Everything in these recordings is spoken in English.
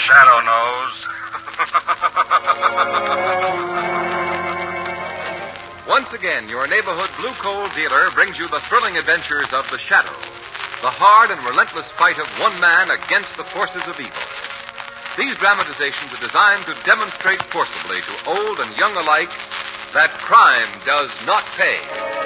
Shadow knows. Once again, your neighborhood blue coal dealer brings you the thrilling adventures of the Shadow, the hard and relentless fight of one man against the forces of evil. These dramatizations are designed to demonstrate forcibly to old and young alike that crime does not pay.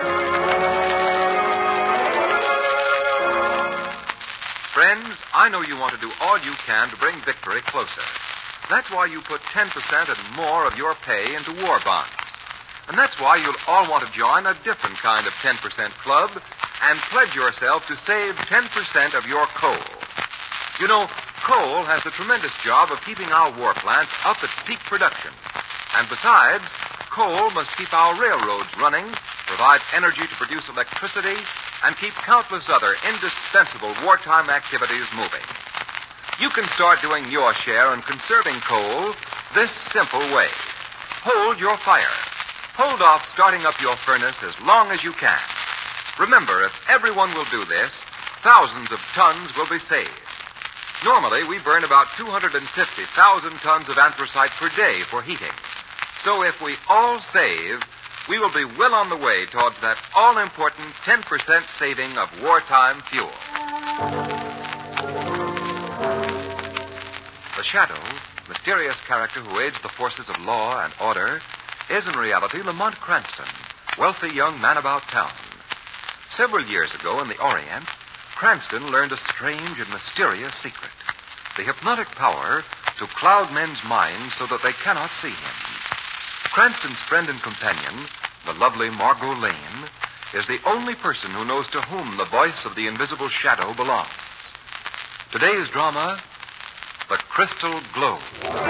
Friends, I know you want to do all you can to bring victory closer. That's why you put 10% and more of your pay into war bonds. And that's why you'll all want to join a different kind of 10% club and pledge yourself to save 10% of your coal. You know, coal has the tremendous job of keeping our war plants up at peak production. And besides, coal must keep our railroads running, provide energy to produce electricity, and keep countless other indispensable wartime activities moving. You can start doing your share in conserving coal this simple way. Hold your fire. Hold off starting up your furnace as long as you can. Remember, if everyone will do this, thousands of tons will be saved. Normally, we burn about 250,000 tons of anthracite per day for heating. So if we all save, we will be well on the way towards that all-important 10% saving of wartime fuel. The Shadow, mysterious character who aids the forces of law and order, is in reality Lamont Cranston, wealthy young man about town. Several years ago in the Orient, Cranston learned a strange and mysterious secret, the hypnotic power to cloud men's minds so that they cannot see him. Cranston's friend and companion, the lovely Margot Lane, is the only person who knows to whom the voice of the invisible Shadow belongs. Today's drama, The Crystal Globe.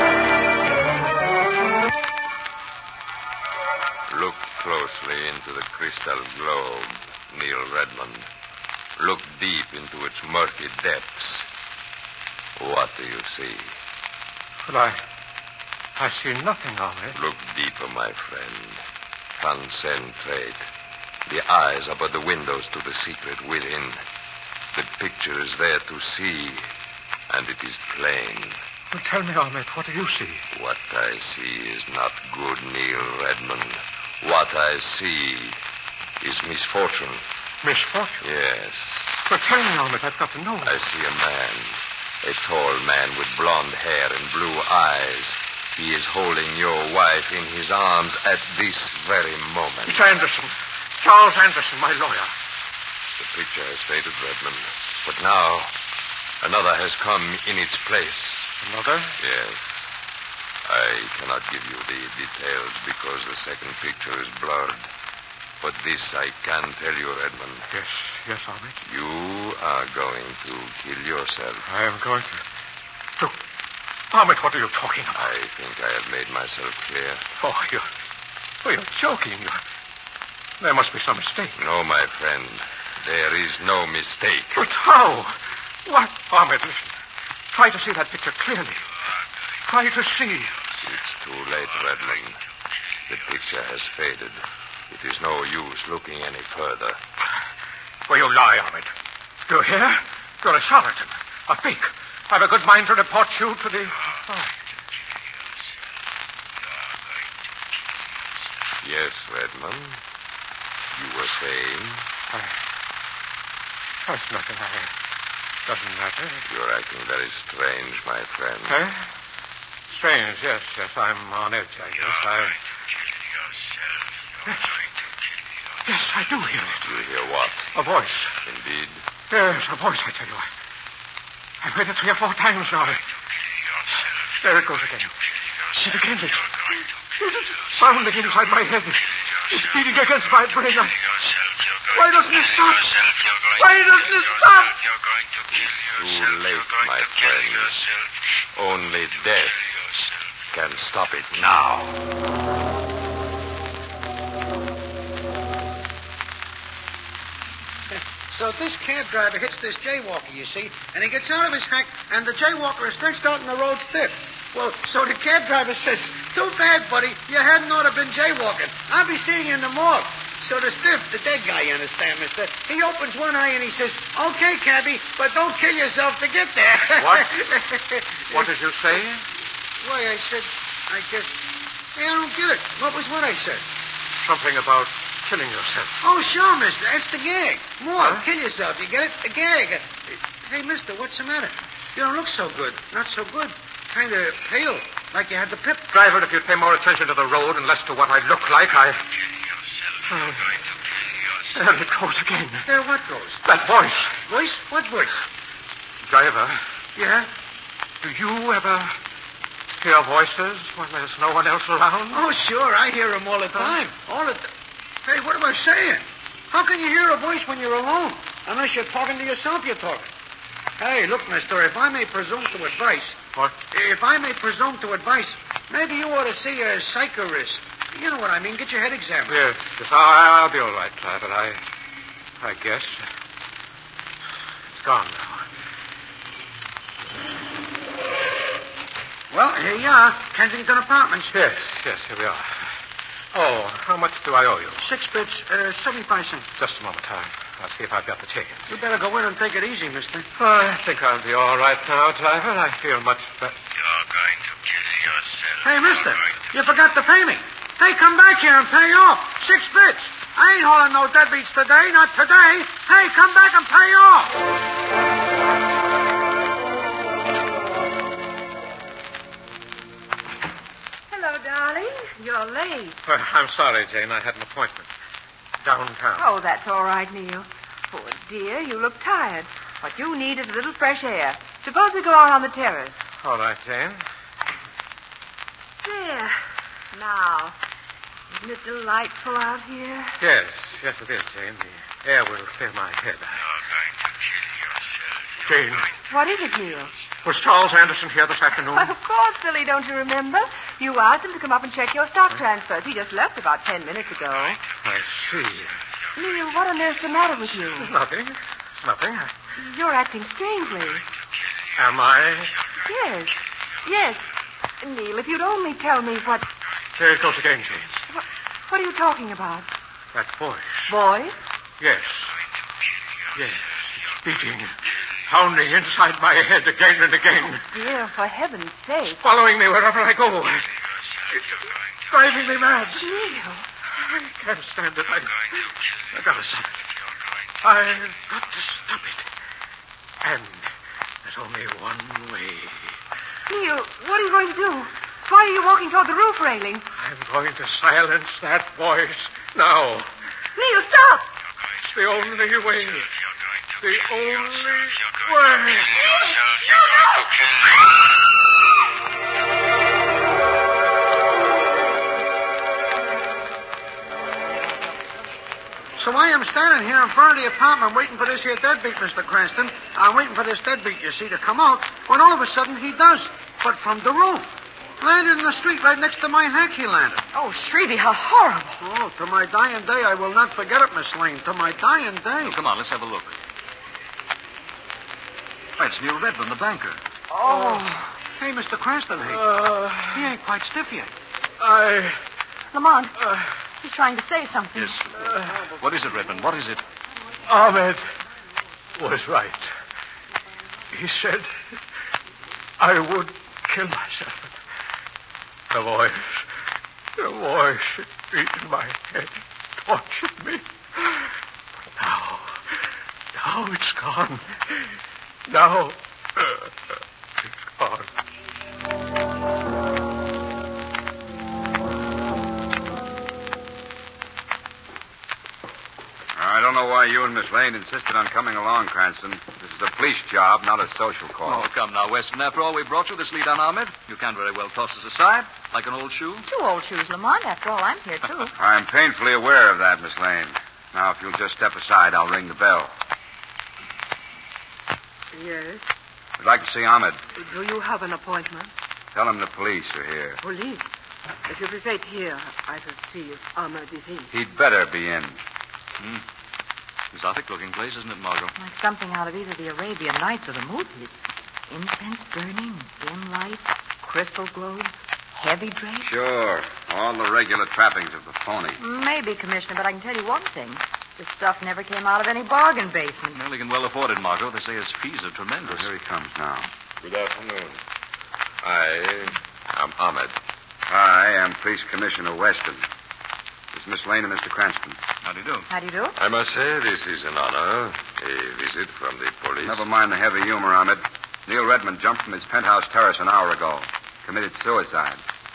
Look closely into the crystal globe, Neil Redmond. Look deep into its murky depths. What do you see? Well, I see nothing of it. Look deeper, my friend. Concentrate. The eyes are but the windows to the secret within. The picture is there to see, and it is plain. Well, tell me, Ahmed, what do you see? What I see is not good, Neil Redmond. What I see is misfortune. Misfortune? Yes. Well, tell me, Ahmed, I've got to know. I see a man. A tall man with blonde hair and blue eyes. He is holding your wife in his arms at this very moment. It's Anderson. Charles Anderson, my lawyer. The picture has faded, Redmond. But now, another has come in its place. Another? Yes. I cannot give you the details because the second picture is blurred. But this I can tell you, Redmond. Yes, Ahmed. You are going to kill yourself. I am going to... Ahmed, what are you talking about? I think I have made myself clear. Oh, you're joking. There must be some mistake. No, my friend. There is no mistake. But how? What? Ahmed, listen. Try to see that picture clearly. Try to see. It's too late, Redmond. The picture has faded. It is no use looking any further. Well, you lie, Ahmed. Do you hear? You're a charlatan, a fake. I've a good mind to report you to the... Yes, Redmond. You were saying? That's nothing. Doesn't matter. You're acting very strange, my friend. Eh? Strange, yes. I'm on edge, I guess. Yes, I do hear it. You hear what? A voice. Indeed? Yes, a voice, I tell you. I've heard it 3 or 4 times now. There it goes again. And again, it's pounding inside my head. It's beating against my brain. Why doesn't it stop? Why doesn't it stop? Too late, my friend. Only death can stop it now. So this cab driver hits this jaywalker, you see, and he gets out of his hack, and the jaywalker is stretched out in the road stiff. Well, so the cab driver says, "Too bad, buddy. You hadn't ought to have been jaywalking. I'll be seeing you in the morgue." So the stiff, the dead guy, you understand, mister, he opens one eye and he says, okay, cabby, but don't kill yourself to get there. What? What did you say? Why, I said, I guess... Hey, I don't get it. What was what I said? Something about killing yourself. Oh, sure, mister. That's the gag. More. Huh? Kill yourself. You get it? The gag. Hey, mister, what's the matter? You don't look so good. Not so good. Kind of pale. Like you had the pip. Driver, if you'd pay more attention to the road and less to what I look like, I... There it goes again. There what goes? That voice. Voice? What voice? Driver, Yeah? do you ever hear voices when there's no one else around? Oh, sure. I hear them all the time. All the time. Hey, what am I saying? How can you hear a voice when you're alone? Unless you're talking to yourself, you're talking. Hey, look, mister, if I may presume to advice... What? If I may presume to advice, maybe you ought to see a psychorist. You know what I mean. Get your head examined. Yes, I'll be all right, Driver. I guess. It's gone now. Well, here you are. Kensington Apartments. Yes, here we are. Oh, how much do I owe you? 6 bits, 75 cents. Just a moment. I'll see if I've got the ticket. You better go in and take it easy, mister. I think I'll be all right now, Driver. I feel much better. You're going to kill yourself. Hey, mister, you forgot to pay me. Hey, come back here and pay off. 6 bits. I ain't hauling no deadbeats today, not today. Hey, come back and pay off. Hello, darling. You're late. I'm sorry, Jane. I had an appointment. Downtown. Oh, that's all right, Neil. Poor dear, you look tired. What you need is a little fresh air. Suppose we go out on the terrace. All right, Jane. There. Now, isn't it delightful out here? Yes, it is, Jane. The air will clear my head. You're going to kill yourself. Jane, What is it, Neil? was Charles Anderson here this afternoon? Of course, silly, don't you remember? You asked him to come up and check your stock transfers. He just left about 10 minutes ago. I see. Neil, what on earth's the matter with you? Nothing. You're acting strangely. Am I? Yes. Neil, if you'd only tell me what... There it goes again, Jane. What are you talking about? That voice. Voice? Yes. Yes. It's beating. Pounding inside my head again and again. Dear, for heaven's sake. Following me wherever I go. It's driving me mad. Neil. I can't stand it. I've got to stop it. I've got to stop it. And there's only one way. Neil, what are you going to do? Why are you walking toward the roof railing? I'm going to silence that voice now. Neil, stop! It's the only way. The only way. So I am standing here in front of the apartment waiting for this here deadbeat, Mr. Cranston. I'm waiting for this deadbeat, you see, to come out, when all of a sudden he does. But from the roof. Landed in the street right next to my hack, he landed. Oh, Shrevey, how horrible. Oh, to my dying day, I will not forget it, Miss Lane. To my dying day. Come on, let's have a look. Why, it's Neil Redmond, the banker. Oh. Hey, Mr. Cranston, he ain't quite stiff yet. Lamont, he's trying to say something. Yes. What is it, Redmond? What is it? Ahmed was right. He said I would kill myself. The voice that beat in my head tortured me. Now it's gone. Now it's gone. I don't know why you and Miss Lane insisted on coming along, Cranston. This is a police job, not a social call. Oh, come now, Weston. After all we brought you this lead on Ahmed, you can't very well toss us aside like an old shoe. 2 old shoes, Lamont. After all, I'm here, too. I'm painfully aware of that, Miss Lane. Now, if you'll just step aside, I'll ring the bell. Yes. I'd like to see Ahmed. Do you have an appointment? Tell him the police are here. Police? If you wait here, I shall see if Ahmed is in. He'd better be in. Exotic-looking place, isn't it, Margot? Like something out of either the Arabian Nights or the movies. Incense burning, dim light, crystal globes, heavy drapes? Sure. All the regular trappings of the phony. Maybe, Commissioner, but I can tell you one thing. This stuff never came out of any bargain basement. Well, he can well afford it, Margot. They say his fees are tremendous. Here he comes now. Good afternoon. I am Ahmed. I am Police Commissioner Weston. This is Miss Lane and Mr. Cranston. How do you do? How do you do? I must say this is an honor. A visit from the police. Never mind the heavy humor, Ahmed. Neil Redmond jumped from his penthouse terrace an hour ago. Committed suicide.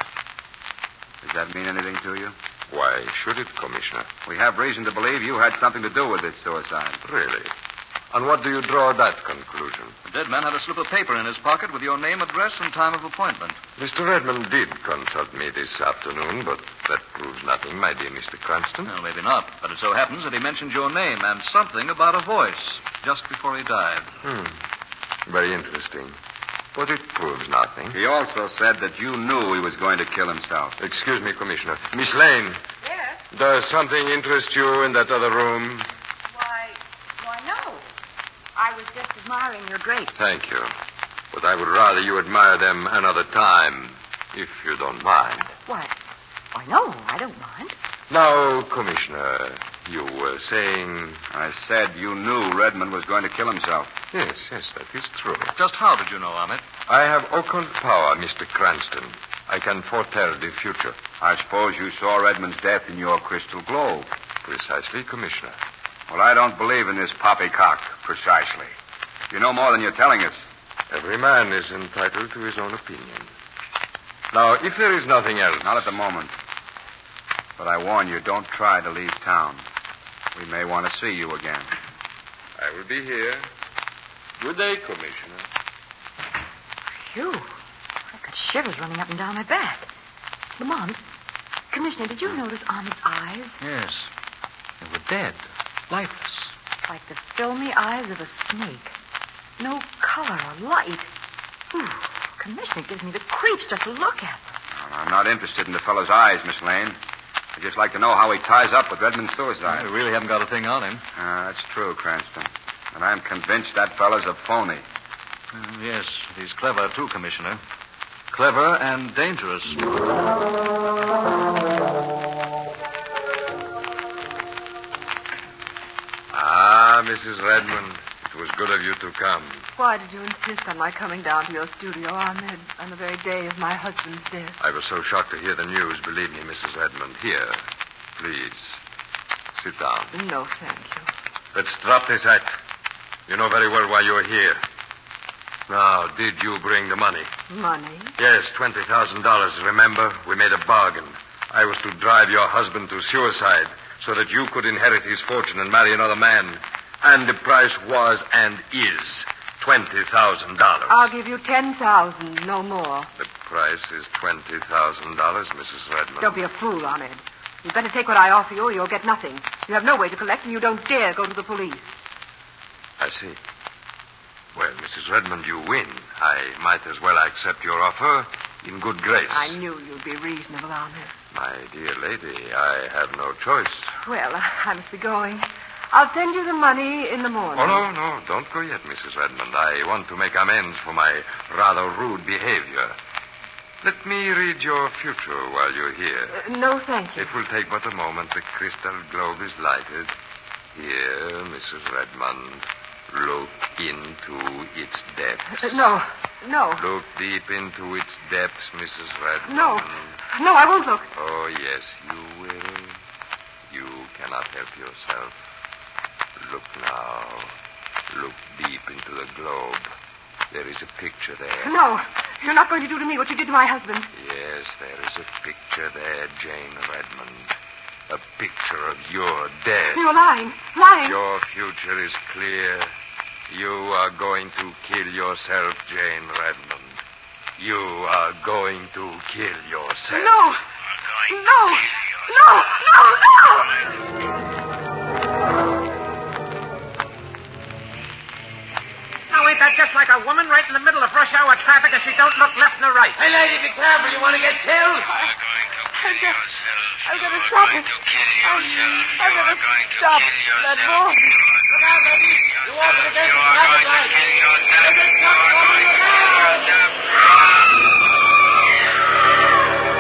Does that mean anything to you? Why should it, Commissioner? We have reason to believe you had something to do with this suicide. Really? And what do you draw that conclusion? The dead man had a slip of paper in his pocket with your name, address, and time of appointment. Mr. Redmond did consult me this afternoon, but that proves nothing, my dear Mr. Cranston. Well, maybe not. But it so happens that he mentioned your name and something about a voice just before he died. Very interesting. But it proves nothing. He also said that you knew he was going to kill himself. Excuse me, Commissioner. Miss Lane. Yes? Does something interest you in that other room? Why, no. I was just admiring your drapes. Thank you. But I would rather you admire them another time, if you don't mind. Why, no, I don't mind. Now, Commissioner, you were saying... I said you knew Redmond was going to kill himself. Yes, that is true. Just how did you know, Ahmed? I have occult power, Mr. Cranston. I can foretell the future. I suppose you saw Redmond's death in your crystal globe. Precisely, Commissioner. Well, I don't believe in this poppycock, precisely. You know more than you're telling us. Every man is entitled to his own opinion. Now, if there is nothing else... Not at the moment. But I warn you, don't try to leave town. We may want to see you again. I will be here. Good day, Commissioner. Phew. I've got shivers running up and down my back. Lamont, Commissioner, did you notice Ahmed's eyes? Yes. They were dead. Lifeless. Like the filmy eyes of a snake. No color or light. Whew. Commissioner, it gives me the creeps just to look at them. Well, I'm not interested in the fellow's eyes, Miss Lane. I'd just like to know how he ties up with Redmond's suicide. We really haven't got a thing on him. That's true, Cranston. And I'm convinced that fellow's a phony. Yes, he's clever, too, Commissioner. Clever and dangerous. Mrs. Redmond, it was good of you to come. Why did you insist on my coming down to your studio, Ahmed, on the very day of my husband's death? I was so shocked to hear the news. Believe me, Mrs. Redmond. Here, please, sit down. No, thank you. Let's drop this act. You know very well why you're here. Now, did you bring the money? Money? Yes, $20,000. Remember? We made a bargain. I was to drive your husband to suicide so that you could inherit his fortune and marry another man. And the price was and is $20,000. I'll give you $10,000, no more. The price is $20,000, Mrs. Redmond. Don't be a fool, Ahmed. You'd better take what I offer you or you'll get nothing. You have no way to collect and you don't dare go to the police. I see. Well, Mrs. Redmond, you win. I might as well accept your offer in good grace. I knew you'd be reasonable, Ahmed. My dear lady, I have no choice. Well, I must be going. I'll send you the money in the morning. Oh, no, don't go yet, Mrs. Redmond. I want to make amends for my rather rude behavior. Let me read your future while you're here. No, thank you. It will take but a moment. The crystal globe is lighted. Here, Mrs. Redmond, look into its depths. No. Look deep into its depths, Mrs. Redmond. No, I won't look. Oh, yes, you will. You cannot help yourself. Look now. Look deep into the globe. There is a picture there. No, you're not going to do to me what you did to my husband. Yes, there is a picture there, Jane Redmond. A picture of your death. You're lying. Your future is clear. You are going to kill yourself, Jane Redmond. You are going to kill yourself. No. Now, ain't that just like a woman right in the middle of rush hour traffic and she don't look left nor right? Hey, lady, be careful. You want to get killed? I've got to stop it. I've got to stop that boy. Look out, lady. You're walking against the traffic light. There's a truck coming. Look out!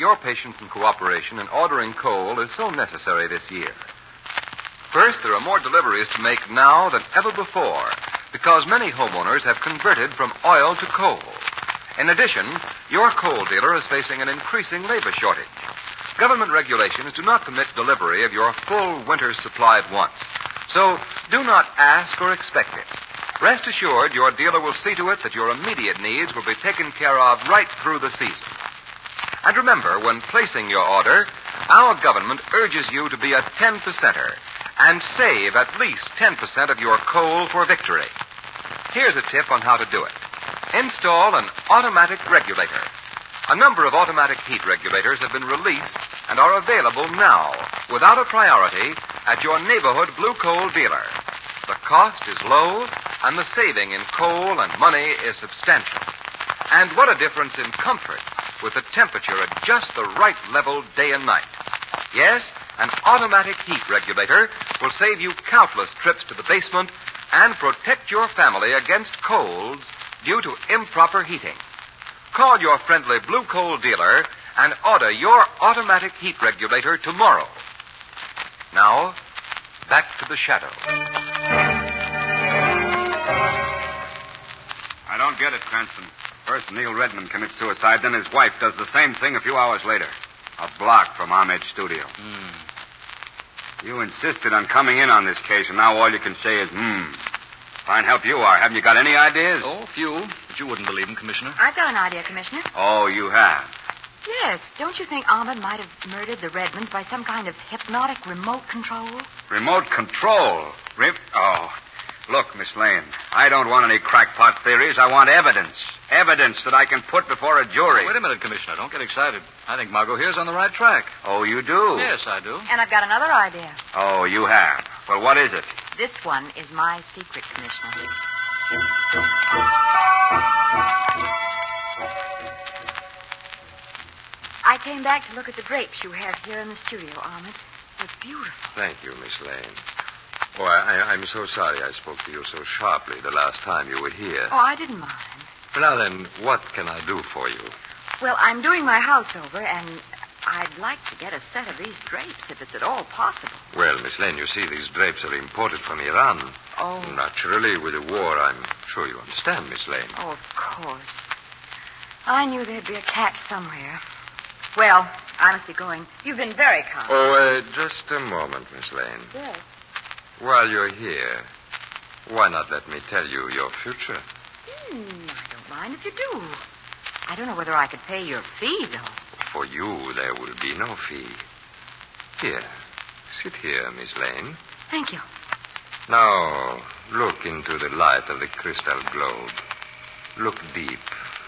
your patience and cooperation in ordering coal is so necessary this year. First, there are more deliveries to make now than ever before because many homeowners have converted from oil to coal. In addition, your coal dealer is facing an increasing labor shortage. Government regulations do not permit delivery of your full winter's supply at once. So do not ask or expect it. Rest assured your dealer will see to it that your immediate needs will be taken care of right through the season. And remember, when placing your order, our government urges you to be a 10%er and save at least 10% of your coal for victory. Here's a tip on how to do it. Install an automatic regulator. A number of automatic heat regulators have been released and are available now, without a priority, at your neighborhood Blue Coal dealer. The cost is low, and the saving in coal and money is substantial. And what a difference in comfort, with the temperature at just the right level day and night. Yes, an automatic heat regulator will save you countless trips to the basement and protect your family against colds due to improper heating. Call your friendly Blue Coal dealer and order your automatic heat regulator tomorrow. Now, back to the shadow. I don't get it, Cranston. First, Neil Redmond commits suicide, then his wife does the same thing a few hours later. A block from Ahmed's studio. You insisted on coming in on this case, and now all you can say is, Fine help you are. Haven't you got any ideas? Oh, a few. But you wouldn't believe them, Commissioner. I've got an idea, Commissioner. Oh, you have? Yes. Don't you think Ahmed might have murdered the Redmonds by some kind of hypnotic remote control? Remote control? Look, Miss Lane, I don't want any crackpot theories. I want evidence. Evidence that I can put before a jury. Wait a minute, Commissioner. Don't get excited. I think Margot here's on the right track. Oh, you do? Yes, I do. And I've got another idea. Oh, you have? Well, what is it? This one is my secret, Commissioner. I came back to look at the drapes you have here in the studio, Ahmed. They're beautiful. Thank you, Miss Lane. Oh, I'm so sorry I spoke to you so sharply the last time you were here. Oh, I didn't mind. Now then, what can I do for you? Well, I'm doing my house over, and I'd like to get a set of these drapes, if it's at all possible. Well, Miss Lane, you see, these drapes are imported from Iran. Oh. Naturally, with the war, I'm sure you understand, Miss Lane. Oh, of course. I knew there'd be a catch somewhere. Well, I must be going. You've been very kind. Oh, just a moment, Miss Lane. Yes. While you're here, why not let me tell you your future? I don't mind if you do. I don't know whether I could pay your fee, though. For you, there will be no fee. Here, sit here, Miss Lane. Thank you. Now, look into the light of the crystal globe. Look deep.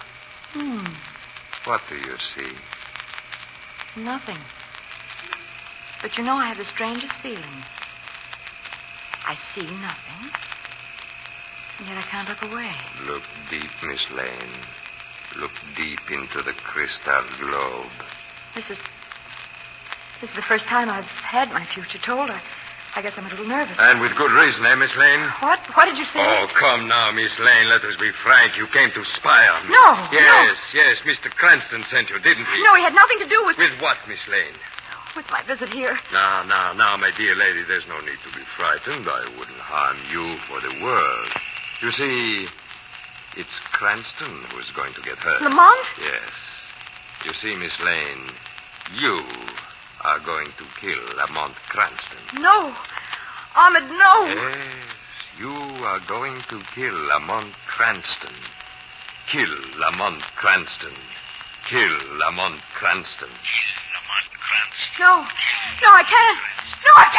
What do you see? Nothing. But you know, I have the strangest feeling. I see nothing, and yet I can't look away. Look deep, Miss Lane. Look deep into the crystal globe. This is the first time I've had my future told. I guess I'm a little nervous. And with good reason, eh, Miss Lane? What? What did you say? Oh, come now, Miss Lane. Let us be frank. You came to spy on me. No. Yes. Mr. Cranston sent you, didn't he? No, he had nothing to do with... With what, Miss Lane? With my visit here. Now, my dear lady, there's no need to be frightened. I wouldn't harm you for the world. You see, it's Cranston who's going to get hurt. Lamont? Yes. You see, Miss Lane, you are going to kill Lamont Cranston. No. Ahmed, no. Yes, you are going to kill Lamont Cranston. Kill Lamont Cranston. Kill Lamont Cranston. Lamont Cranston. No, I can't. No, I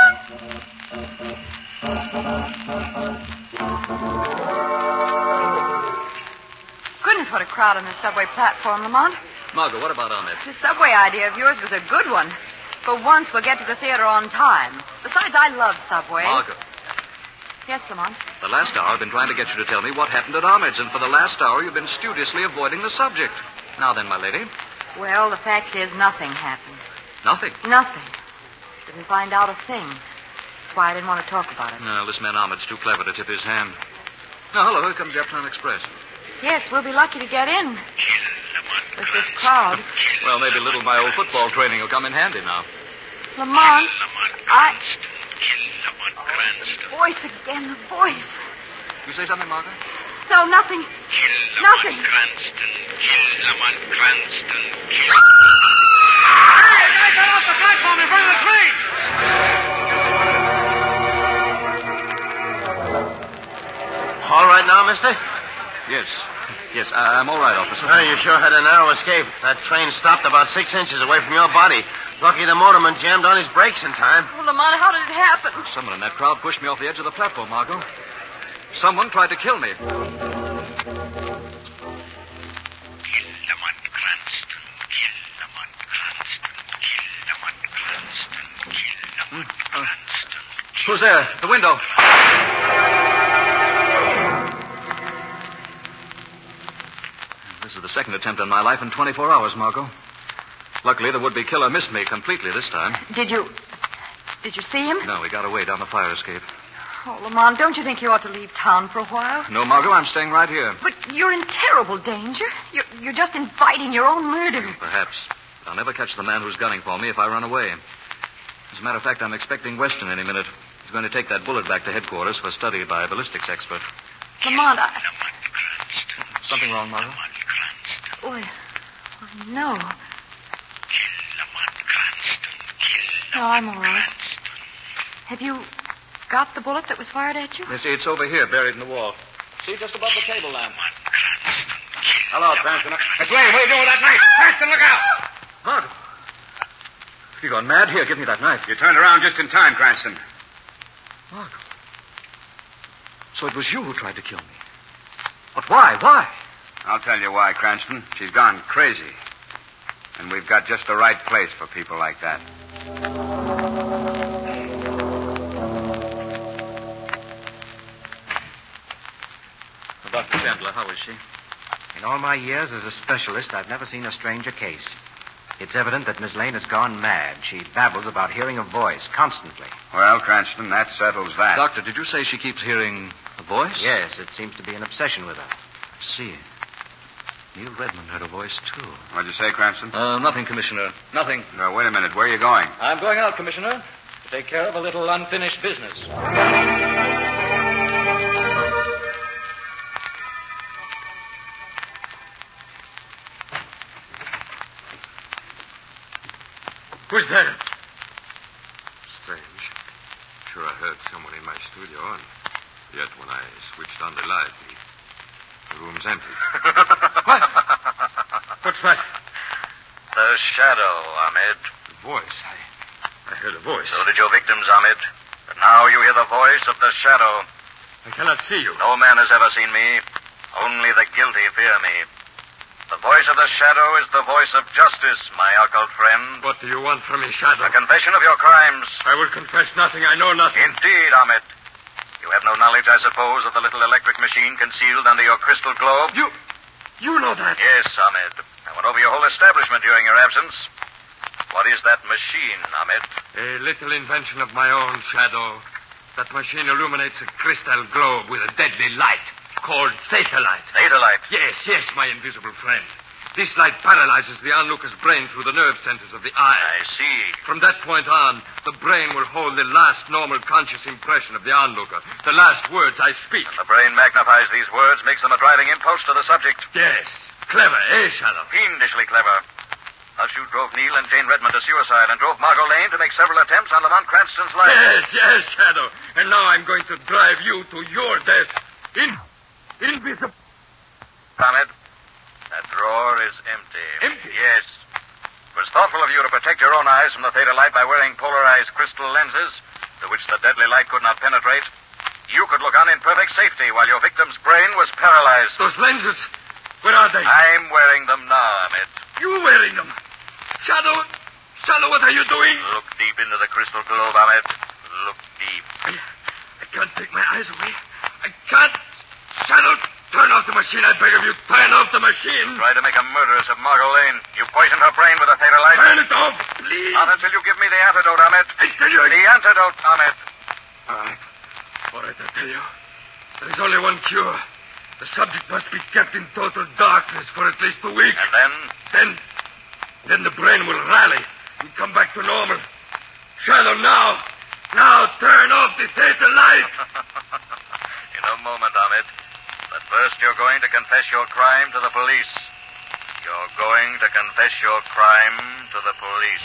can't. Goodness, what a crowd on the subway platform, Lamont. Margot, what about Ahmed? The subway idea of yours was a good one. For once, we'll get to the theater on time. Besides, I love subways. Margot. Yes, Lamont? The last hour I've been trying to get you to tell me what happened at Ahmed's, and for the last hour you've been studiously avoiding the subject. Now then, my lady. Well, the fact is nothing happened. Nothing? Nothing. Didn't find out a thing. That's why I didn't want to talk about it. No, this man Ahmed's too clever to tip his hand. Now, hello, here comes the Uptown Express. Yes, we'll be lucky to get in. Kill With this crowd. Well, maybe a little of my old football training will come in handy now. Lamont, Lamont Cranston. The voice again, the voice. You say something, Margaret? No, nothing. Nothing. Cranston. Kill Lamont Cranston. Kill. Hey, guys, get off the platform in front of the train! All right now, mister? Yes, I'm all right, officer. Well, you sure had a narrow escape. That train stopped about 6 inches away from your body. Lucky the motorman jammed on his brakes in time. Oh, Lamont, how did it happen? Someone in that crowd pushed me off the edge of the platform, Margot. Someone tried to kill me. Kill Lamont Cranston. Kill Lamont Cranston. Kill Lamont Cranston. Kill Lamont Cranston. Who's there? The window. This is the second attempt on my life in 24 hours, Margot. Luckily, the would-be killer missed me completely this time. Did you see him? No, he got away down the fire escape. Oh, Lamont, don't you think you ought to leave town for a while? No, Margot, I'm staying right here. But you're in terrible danger. You're just inviting your own murder. Perhaps. But I'll never catch the man who's gunning for me if I run away. As a matter of fact, I'm expecting Weston any minute. He's going to take that bullet back to headquarters for study by a ballistics expert. Lamont, Something wrong, Margot? Oh, no. No, I'm all right. Have you got the bullet that was fired at you? Yes, it's over here, buried in the wall. See, just above the table lamp. Hello, Cranston. Miss Lane, what are you doing with that knife? Cranston, look out! Margot. Have you gone mad? Here, give me that knife. You turned around just in time, Cranston. Margot. So it was you who tried to kill me. But why? Why? I'll tell you why, Cranston. She's gone crazy. And we've got just the right place for people like that. Dr. Chandler, how is she? In all my years as a specialist, I've never seen a stranger case. It's evident that Miss Lane has gone mad. She babbles about hearing a voice constantly. Well, Cranston, that settles that. Doctor, did you say she keeps hearing a voice? Yes, it seems to be an obsession with her. I see. Neil Redmond heard a voice, too. What'd you say, Cranston? Nothing, Commissioner. Nothing. No, wait a minute. Where are you going? I'm going out, Commissioner, to take care of a little unfinished business. Who's there? Strange. Sure, I heard someone in my studio, and yet when I switched on the light, the room's empty. What? What's that? The shadow, Ahmed. The voice. I heard a voice. So did your victims, Ahmed. But now you hear the voice of the shadow. I cannot see you. No man has ever seen me. Only the guilty fear me. The voice of the shadow is the voice of justice, my occult friend. What do you want from me, Shadow? A confession of your crimes. I will confess nothing. I know nothing. Indeed, Ahmed. You have no knowledge, I suppose, of the little electric machine concealed under your crystal globe? You know that? Yes, Ahmed. I went over your whole establishment during your absence. What is that machine, Ahmed? A little invention of my own, Shadow. That machine illuminates a crystal globe with a deadly light called Theta Light. Theta Light? Yes, my invisible friend. This light paralyzes the onlooker's brain through the nerve centers of the eye. I see. From that point on, the brain will hold the last normal conscious impression of the onlooker, the last words I speak. And the brain magnifies these words, makes them a driving impulse to the subject. Yes. Clever, Shadow? Fiendishly clever. Thus you drove Neil and Jane Redmond to suicide and drove Margot Lane to make several attempts on Lamont Cranston's life. Yes, Shadow. And now I'm going to drive you to your death. Invisible. Ahmed, that drawer is empty. Empty? Yes. It was thoughtful of you to protect your own eyes from the theta light by wearing polarized crystal lenses to which the deadly light could not penetrate. You could look on in perfect safety while your victim's brain was paralyzed. Those lenses, where are they? I'm wearing them now, Ahmed. You wearing them? Shadow, what are you doing? Look deep into the crystal globe, Ahmed. Look deep. I can't take my eyes away. I can't. Shadow, turn off the machine, I beg of you. Turn off the machine. Try to make a murderess of Margot Lane. You poisoned her brain with a theta light. Turn it off, please. Not until you give me the antidote, Ahmed. I tell you... The antidote, Ahmed. All right, I tell you. There is only one cure. The subject must be kept in total darkness for at least a week. And then? Then the brain will rally and come back to normal. Shadow, now turn off the theta light. In a moment, Ahmed. But first you're going to confess your crime to the police. You're going to confess your crime to the police.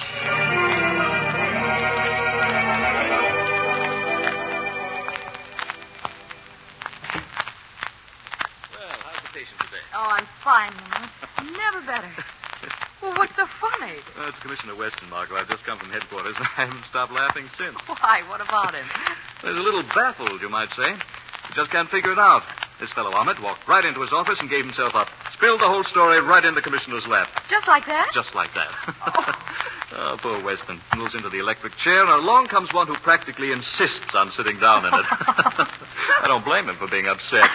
Well, how's the patient today? Oh, I'm fine, Lamont. Never better. Well, what's so funny? Well, it's Commissioner Weston, Margot. I've just come from headquarters. I haven't stopped laughing since. Why, what about him? He's a little baffled, you might say. He just can't figure it out. This fellow Ahmed walked right into his office and gave himself up. Spilled the whole story right in the commissioner's lap. Just like that? Just like that. Oh, poor Weston. Moves into the electric chair, and along comes one who practically insists on sitting down in it. I don't blame him for being upset.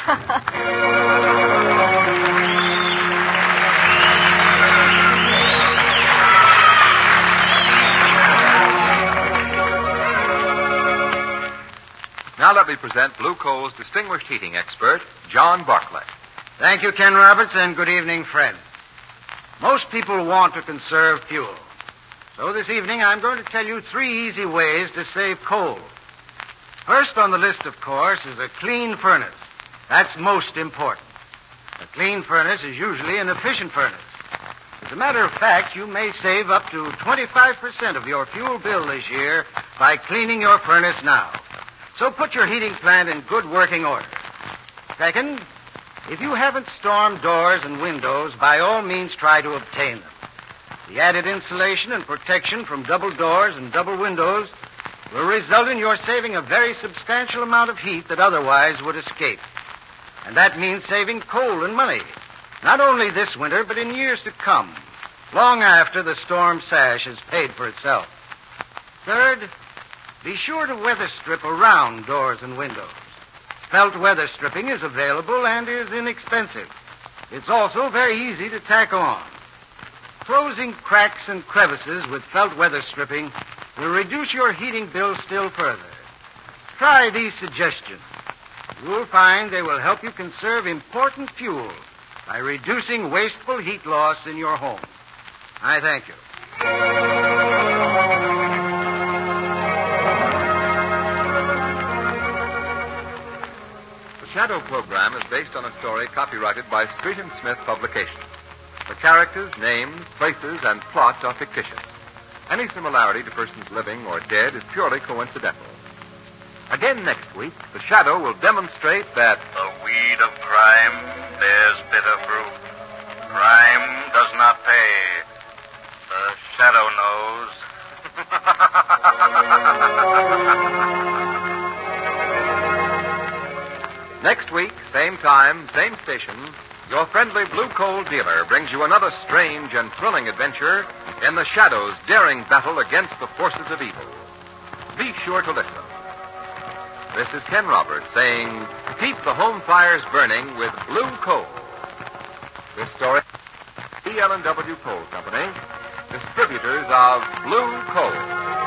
Now let me present Blue Coal's distinguished heating expert, John Barclay. Thank you, Ken Roberts, and good evening, friends. Most people want to conserve fuel. So this evening I'm going to tell you 3 easy ways to save coal. First on the list, of course, is a clean furnace. That's most important. A clean furnace is usually an efficient furnace. As a matter of fact, you may save up to 25% of your fuel bill this year by cleaning your furnace now. So put your heating plant in good working order. Second, if you haven't storm doors and windows, by all means try to obtain them. The added insulation and protection from double doors and double windows will result in your saving a very substantial amount of heat that otherwise would escape. And that means saving coal and money, not only this winter, but in years to come, long after the storm sash has paid for itself. Third, be sure to weather strip around doors and windows. Felt weather stripping is available and is inexpensive. It's also very easy to tack on. Closing cracks and crevices with felt weather stripping will reduce your heating bill still further. Try these suggestions. You'll find they will help you conserve important fuel by reducing wasteful heat loss in your home. I thank you. The Shadow program is based on a story copyrighted by Street and Smith Publications. The characters, names, places, and plot are fictitious. Any similarity to persons living or dead is purely coincidental. Again next week, The Shadow will demonstrate that the weed of crime bears bitter fruit. Crime does not pay. The Shadow knows. Next week, same time, same station, your friendly Blue Coal dealer brings you another strange and thrilling adventure in the Shadow's daring battle against the forces of evil. Be sure to listen. This is Ken Roberts saying, keep the home fires burning with Blue Coal. This story, the L&W Coal Company, distributors of Blue Coal.